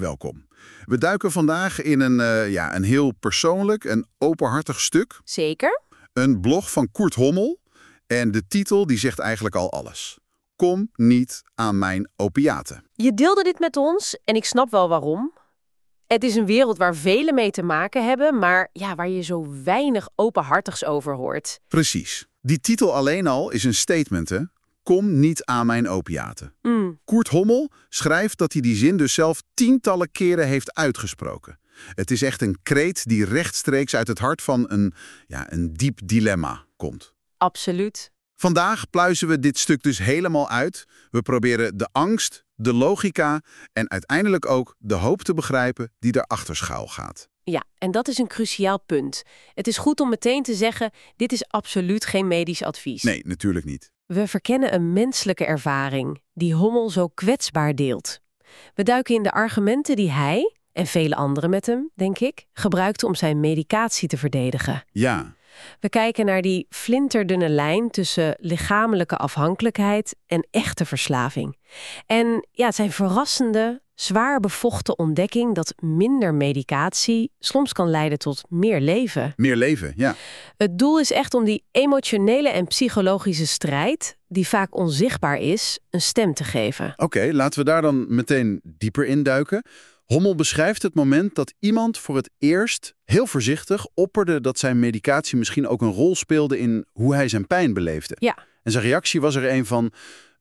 welkom. We duiken vandaag in een heel persoonlijk en openhartig stuk. Zeker. Een blog van Kurt Hommel. En de titel die zegt eigenlijk al alles. Kom niet aan mijn opiaten. Je deelde dit met ons en ik snap wel waarom. Het is een wereld waar velen mee te maken hebben, maar waar je zo weinig openhartigs over hoort. Precies. Die titel alleen al is een statement, hè? Kom niet aan mijn opiaten. Kurt Hommel schrijft dat hij die zin dus zelf tientallen keren heeft uitgesproken. Het is echt een kreet die rechtstreeks uit het hart van een diep dilemma komt. Absoluut. Vandaag pluizen we dit stuk dus helemaal uit. We proberen de angst, de logica en uiteindelijk ook de hoop te begrijpen die erachter schuil gaat. Ja, en dat is een cruciaal punt. Het is goed om meteen te zeggen, dit is absoluut geen medisch advies. Nee, natuurlijk niet. We verkennen een menselijke ervaring die Hommel zo kwetsbaar deelt. We duiken in de argumenten die hij, en vele anderen met hem, denk ik, gebruikten om zijn medicatie te verdedigen. Ja. We kijken naar die flinterdunne lijn tussen lichamelijke afhankelijkheid en echte verslaving. En zijn verrassende, zwaar bevochten ontdekking dat minder medicatie soms kan leiden tot meer leven. Meer leven, ja. Het doel is echt om die emotionele en psychologische strijd, die vaak onzichtbaar is, een stem te geven. Oké, laten we daar dan meteen dieper induiken. Hommel beschrijft het moment dat iemand voor het eerst heel voorzichtig opperde dat zijn medicatie misschien ook een rol speelde in hoe hij zijn pijn beleefde. Ja. En zijn reactie was er een van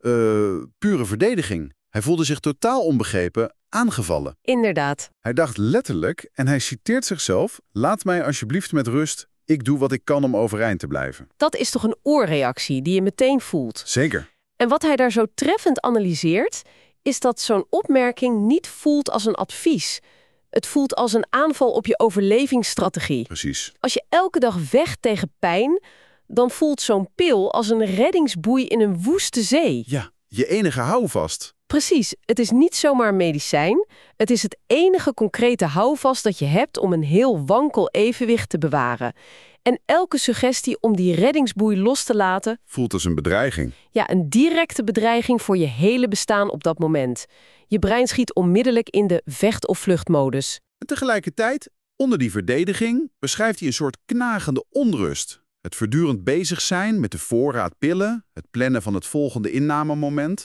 pure verdediging. Hij voelde zich totaal onbegrepen, aangevallen. Inderdaad. Hij dacht letterlijk, en hij citeert zichzelf, laat mij alsjeblieft met rust, ik doe wat ik kan om overeind te blijven. Dat is toch een oorreactie die je meteen voelt. Zeker. En wat hij daar zo treffend analyseert, is dat zo'n opmerking niet voelt als een advies. Het voelt als een aanval op je overlevingsstrategie. Precies. Als je elke dag vecht tegen pijn, dan voelt zo'n pil als een reddingsboei in een woeste zee. Ja, je enige houvast. Precies, het is niet zomaar een medicijn. Het is het enige concrete houvast dat je hebt om een heel wankel evenwicht te bewaren. En elke suggestie om die reddingsboei los te laten Voelt als een bedreiging. Ja, een directe bedreiging voor je hele bestaan op dat moment. Je brein schiet onmiddellijk in de vecht- of vluchtmodus. En tegelijkertijd, onder die verdediging, beschrijft hij een soort knagende onrust. Het voortdurend bezig zijn met de voorraad pillen, het plannen van het volgende innamemoment.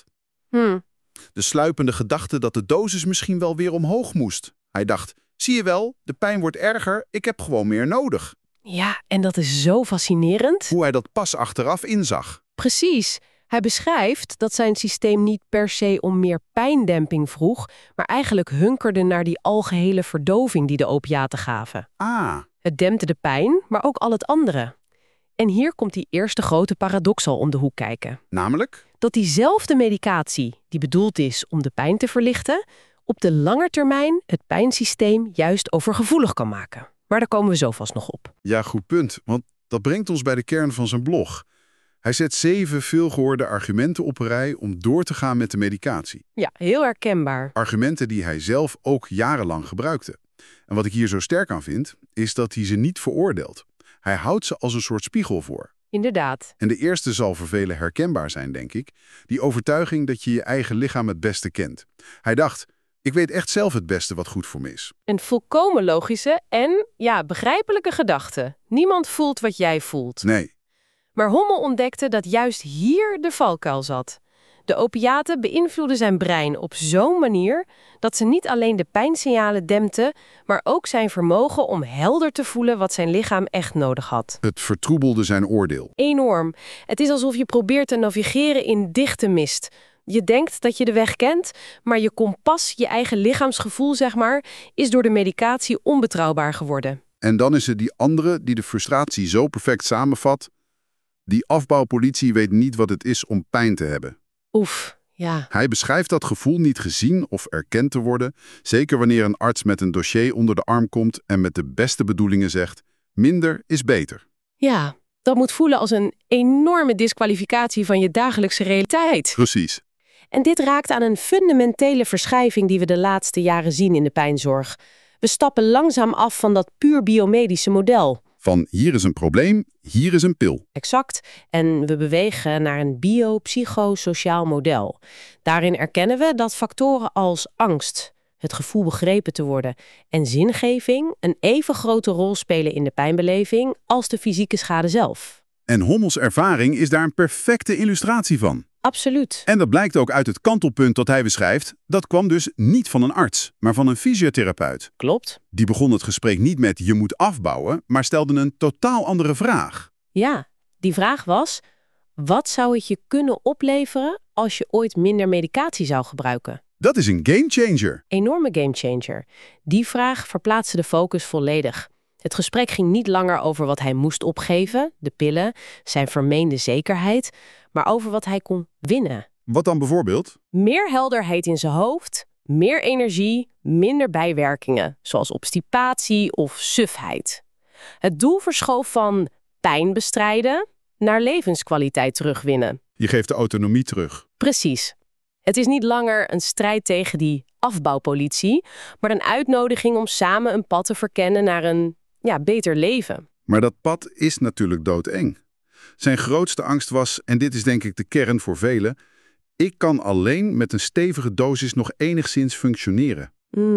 De sluipende gedachte dat de dosis misschien wel weer omhoog moest. Hij dacht, zie je wel, de pijn wordt erger, ik heb gewoon meer nodig. Ja, en dat is zo fascinerend. Hoe hij dat pas achteraf inzag. Precies. Hij beschrijft dat zijn systeem niet per se om meer pijndemping vroeg, maar eigenlijk hunkerde naar die algehele verdoving die de opiaten gaven. Ah, Het dempte de pijn, maar ook al het andere. En hier komt die eerste grote paradox al om de hoek kijken. namelijk? Dat diezelfde medicatie, die bedoeld is om de pijn te verlichten, op de lange termijn het pijnsysteem juist overgevoelig kan maken. Maar daar komen we zo vast nog op. Ja, goed punt, want dat brengt ons bij de kern van zijn blog. Hij zet 7 veelgehoorde argumenten op een rij om door te gaan met de medicatie. Ja, heel herkenbaar. Argumenten die hij zelf ook jarenlang gebruikte. En wat ik hier zo sterk aan vind, is dat hij ze niet veroordeelt. Hij houdt ze als een soort spiegel voor. Inderdaad. En de eerste zal voor velen herkenbaar zijn, denk ik. Die overtuiging dat je je eigen lichaam het beste kent. Hij dacht, ik weet echt zelf het beste wat goed voor me is. Een volkomen logische en, begrijpelijke gedachte. Niemand voelt wat jij voelt. Nee, Maar Hommel ontdekte dat juist hier de valkuil zat. De opiaten beïnvloeden zijn brein op zo'n manier dat ze niet alleen de pijnsignalen dempten, maar ook zijn vermogen om helder te voelen wat zijn lichaam echt nodig had. het vertroebelde zijn oordeel. Enorm. Het is alsof je probeert te navigeren in dichte mist. Je denkt dat je de weg kent, maar je kompas, je eigen lichaamsgevoel, is door de medicatie onbetrouwbaar geworden. En dan is er die andere die de frustratie zo perfect samenvat. Die afbouwpolitie weet niet wat het is om pijn te hebben. Oef, ja. Hij beschrijft dat gevoel niet gezien of erkend te worden, zeker wanneer een arts met een dossier onder de arm komt en met de beste bedoelingen zegt, minder is beter. Ja, dat moet voelen als een enorme diskwalificatie van je dagelijkse realiteit. Precies. En dit raakt aan een fundamentele verschuiving die we de laatste jaren zien in de pijnzorg. We stappen langzaam af van dat puur biomedische model. Van hier is een probleem, hier is een pil. Exact. En we bewegen naar een biopsychosociaal model. Daarin erkennen we dat factoren als angst, het gevoel begrepen te worden en zingeving een even grote rol spelen in de pijnbeleving als de fysieke schade zelf. En Hommels ervaring is daar een perfecte illustratie van. Absoluut. En dat blijkt ook uit het kantelpunt dat hij beschrijft. Dat kwam dus niet van een arts, maar van een fysiotherapeut. Klopt. Die begon het gesprek niet met je moet afbouwen, maar stelde een totaal andere vraag. Ja, die vraag was: wat zou het je kunnen opleveren als je ooit minder medicatie zou gebruiken? Dat is een gamechanger. Enorme gamechanger. Die vraag verplaatste de focus volledig. Het gesprek ging niet langer over wat hij moest opgeven, de pillen, zijn vermeende zekerheid, maar over wat hij kon winnen. Wat dan bijvoorbeeld? Meer helderheid in zijn hoofd, meer energie, minder bijwerkingen, zoals obstipatie of sufheid. Het doel verschoof van pijn bestrijden naar levenskwaliteit terugwinnen. Je geeft de autonomie terug. Precies. Het is niet langer een strijd tegen die afbouwpolitie, maar een uitnodiging om samen een pad te verkennen naar een beter leven. Maar dat pad is natuurlijk doodeng. Zijn grootste angst was, en dit is denk ik de kern voor velen, ik kan alleen met een stevige dosis nog enigszins functioneren.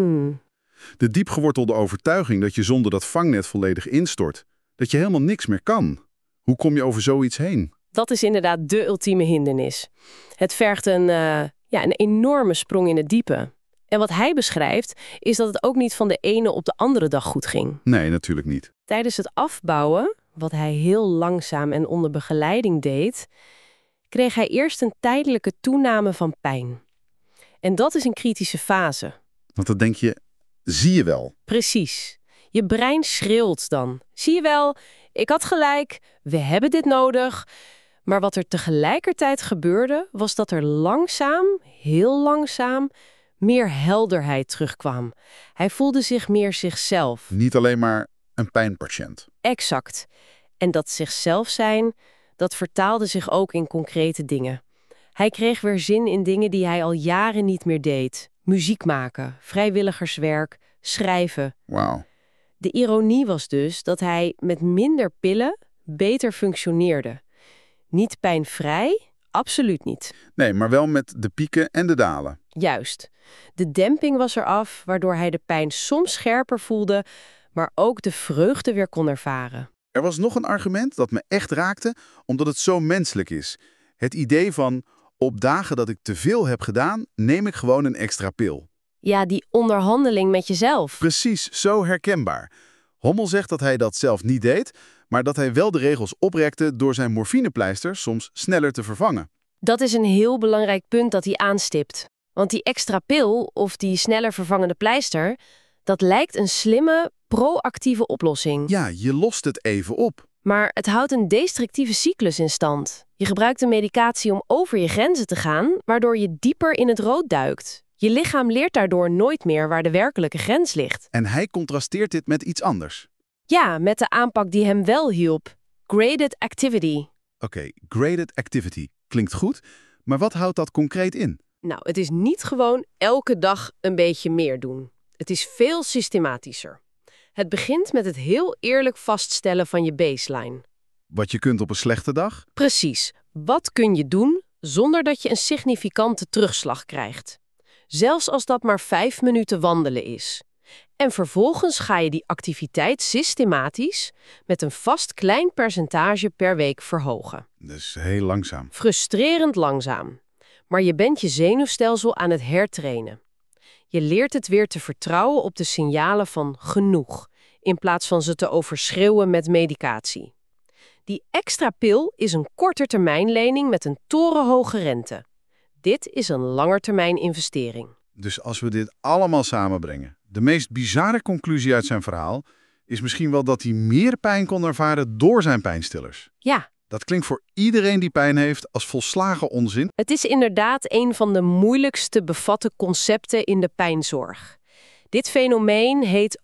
De diepgewortelde overtuiging dat je zonder dat vangnet volledig instort, dat je helemaal niks meer kan. Hoe kom je over zoiets heen? Dat is inderdaad de ultieme hindernis. Het vergt een enorme sprong in het diepe. En wat hij beschrijft, is dat het ook niet van de ene op de andere dag goed ging. Nee, natuurlijk niet. Tijdens het afbouwen, wat hij heel langzaam en onder begeleiding deed, kreeg hij eerst een tijdelijke toename van pijn. En dat is een kritische fase. Want dan denk je, zie je wel. Precies. Je brein schreeuwt dan. Zie je wel, ik had gelijk, we hebben dit nodig. Maar wat er tegelijkertijd gebeurde, was dat er langzaam, heel langzaam, meer helderheid terugkwam. Hij voelde zich meer zichzelf. Niet alleen maar een pijnpatiënt. Exact. En dat zichzelf zijn, dat vertaalde zich ook in concrete dingen. Hij kreeg weer zin in dingen die hij al jaren niet meer deed. Muziek maken, vrijwilligerswerk, schrijven. Wauw. De ironie was dus dat hij met minder pillen beter functioneerde. Niet pijnvrij, absoluut niet. Nee, maar wel met de pieken en de dalen. Juist. De demping was eraf, waardoor hij de pijn soms scherper voelde, maar ook de vreugde weer kon ervaren. Er was nog een argument dat me echt raakte, omdat het zo menselijk is. Het idee van, op dagen dat ik te veel heb gedaan, neem ik gewoon een extra pil. Ja, die onderhandeling met jezelf. Precies, zo herkenbaar. Hommel zegt dat hij dat zelf niet deed, maar dat hij wel de regels oprekte door zijn morfinepleister soms sneller te vervangen. Dat is een heel belangrijk punt dat hij aanstipt. Want die extra pil, of die sneller vervangende pleister, dat lijkt een slimme, proactieve oplossing. Ja, je lost het even op. Maar het houdt een destructieve cyclus in stand. Je gebruikt de medicatie om over je grenzen te gaan, waardoor je dieper in het rood duikt. Je lichaam leert daardoor nooit meer waar de werkelijke grens ligt. En hij contrasteert dit met iets anders. Ja, met de aanpak die hem wel hielp. Graded activity. Oké, graded activity. Klinkt goed, maar wat houdt dat concreet in? Nou, het is niet gewoon elke dag een beetje meer doen. Het is veel systematischer. Het begint met het heel eerlijk vaststellen van je baseline. Wat je kunt op een slechte dag? Precies. Wat kun je doen zonder dat je een significante terugslag krijgt? Zelfs als dat maar 5 minuten wandelen is. En vervolgens ga je die activiteit systematisch met een vast klein percentage per week verhogen. Dus heel langzaam. Frustrerend langzaam. Maar je bent je zenuwstelsel aan het hertrainen. Je leert het weer te vertrouwen op de signalen van genoeg, in plaats van ze te overschreeuwen met medicatie. Die extra pil is een kortetermijnlening met een torenhoge rente. Dit is een langetermijn investering. Dus als we dit allemaal samenbrengen, de meest bizarre conclusie uit zijn verhaal is misschien wel dat hij meer pijn kon ervaren door zijn pijnstillers. Ja. Dat klinkt voor iedereen die pijn heeft als volslagen onzin. Het is inderdaad een van de moeilijkst te bevatten concepten in de pijnzorg. Dit fenomeen heet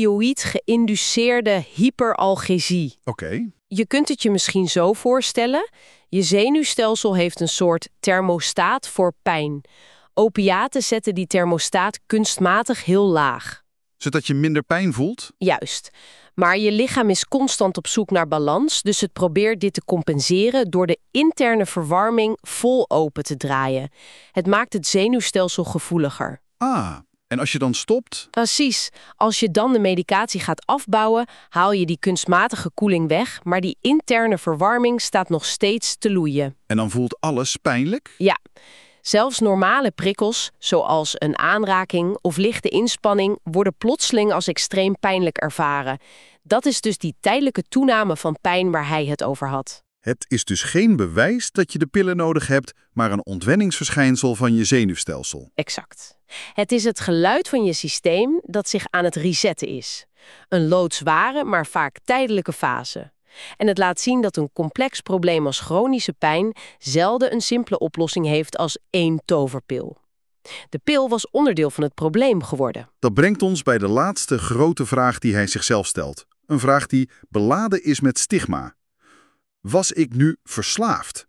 opioïd-geïnduceerde hyperalgesie. Oké. Je kunt het je misschien zo voorstellen. Je zenuwstelsel heeft een soort thermostaat voor pijn. Opiaten zetten die thermostaat kunstmatig heel laag. Zodat je minder pijn voelt? Juist. Maar je lichaam is constant op zoek naar balans, dus het probeert dit te compenseren door de interne verwarming vol open te draaien. Het maakt het zenuwstelsel gevoeliger. Ah, En als je dan stopt, Precies. Als je dan de medicatie gaat afbouwen, haal je die kunstmatige koeling weg, maar die interne verwarming staat nog steeds te loeien. en dan voelt alles pijnlijk? Ja, zelfs normale prikkels, zoals een aanraking of lichte inspanning, worden plotseling als extreem pijnlijk ervaren. Dat is dus die tijdelijke toename van pijn waar hij het over had. Het is dus geen bewijs dat je de pillen nodig hebt, maar een ontwenningsverschijnsel van je zenuwstelsel. Exact. Het is het geluid van je systeem dat zich aan het resetten is. Een loodzware, maar vaak tijdelijke fase. En het laat zien dat een complex probleem als chronische pijn zelden een simpele oplossing heeft als één toverpil. De pil was onderdeel van het probleem geworden. Dat brengt ons bij de laatste grote vraag die hij zichzelf stelt. Een vraag die beladen is met stigma. Was ik nu verslaafd?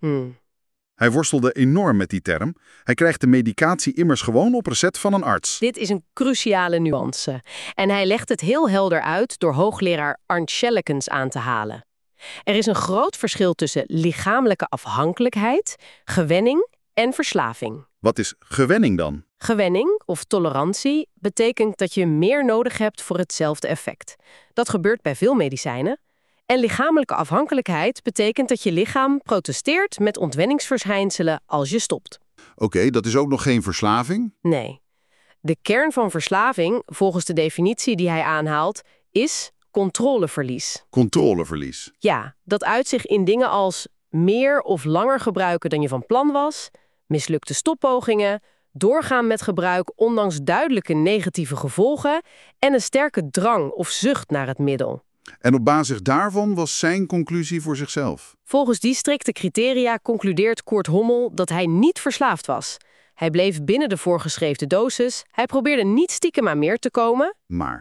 Hij worstelde enorm met die term. Hij krijgt de medicatie immers gewoon op recept van een arts. Dit is een cruciale nuance. En hij legt het heel helder uit door hoogleraar Arndt Schellekens aan te halen. Er is een groot verschil tussen lichamelijke afhankelijkheid, gewenning en verslaving. Wat is gewenning dan? Gewenning, of tolerantie, betekent dat je meer nodig hebt voor hetzelfde effect. Dat gebeurt bij veel medicijnen. En lichamelijke afhankelijkheid betekent dat je lichaam protesteert met ontwenningsverschijnselen als je stopt. Oké, dat is ook nog geen verslaving? Nee. De kern van verslaving, volgens de definitie die hij aanhaalt, is controleverlies. Controleverlies. Ja, dat uit zich in dingen als meer of langer gebruiken dan je van plan was, mislukte stoppogingen, doorgaan met gebruik ondanks duidelijke negatieve gevolgen en een sterke drang of zucht naar het middel. En op basis daarvan was zijn conclusie voor zichzelf. Volgens die strikte criteria concludeert Kurt Hommel dat hij niet verslaafd was. Hij bleef binnen de voorgeschreven dosis, hij probeerde niet stiekem aan meer te komen.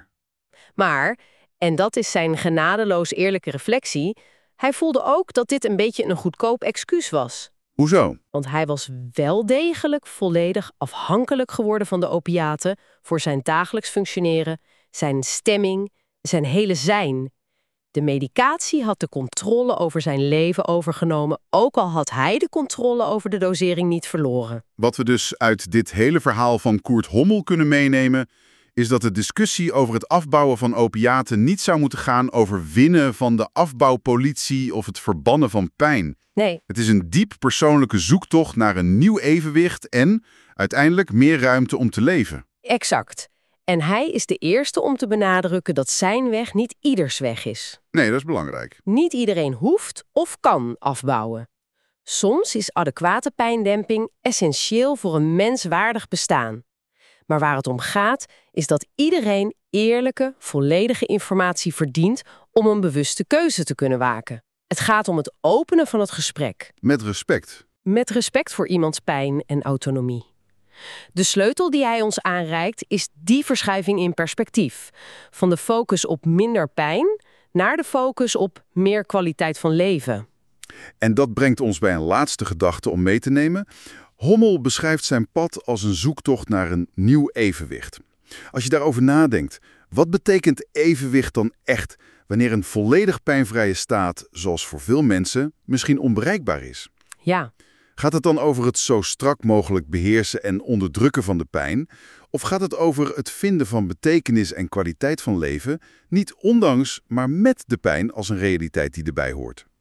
Maar, en dat is zijn genadeloos eerlijke reflectie, hij voelde ook dat dit een beetje een goedkoop excuus was. Hoezo? Want hij was wel degelijk volledig afhankelijk geworden van de opiaten voor zijn dagelijks functioneren, zijn stemming, zijn hele zijn. De medicatie had de controle over zijn leven overgenomen, ook al had hij de controle over de dosering niet verloren. Wat we dus uit dit hele verhaal van Kurt Hommel kunnen meenemen, is dat de discussie over het afbouwen van opiaten niet zou moeten gaan over winnen van de afbouwpolitie of het verbannen van pijn. Nee. Het is een diep persoonlijke zoektocht naar een nieuw evenwicht en uiteindelijk meer ruimte om te leven. Exact. En hij is de eerste om te benadrukken dat zijn weg niet ieders weg is. Nee, dat is belangrijk. Niet iedereen hoeft of kan afbouwen. Soms is adequate pijndemping essentieel voor een menswaardig bestaan. Maar waar het om gaat, is dat iedereen eerlijke, volledige informatie verdient om een bewuste keuze te kunnen maken. Het gaat om het openen van het gesprek. Met respect. Met respect voor iemands pijn en autonomie. De sleutel die hij ons aanreikt is die verschuiving in perspectief. Van de focus op minder pijn naar de focus op meer kwaliteit van leven. En dat brengt ons bij een laatste gedachte om mee te nemen. Hommel beschrijft zijn pad als een zoektocht naar een nieuw evenwicht. Als je daarover nadenkt, wat betekent evenwicht dan echt wanneer een volledig pijnvrije staat, zoals voor veel mensen, misschien onbereikbaar is? Ja. Gaat het dan over het zo strak mogelijk beheersen en onderdrukken van de pijn? Of gaat het over het vinden van betekenis en kwaliteit van leven, niet ondanks, maar met de pijn als een realiteit die erbij hoort?